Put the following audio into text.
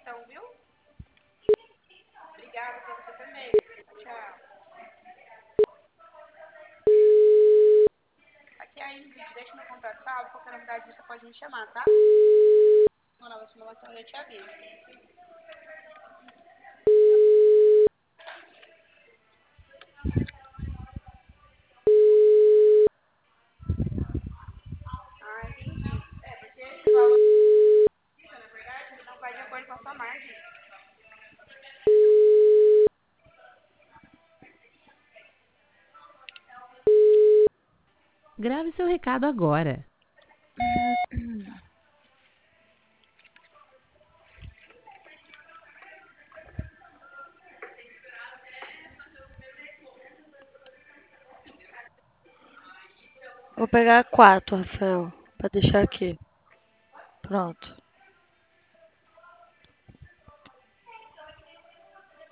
Grave seu recado agora. Vou pegar 4, Rafael, para deixar aqui. Pronto.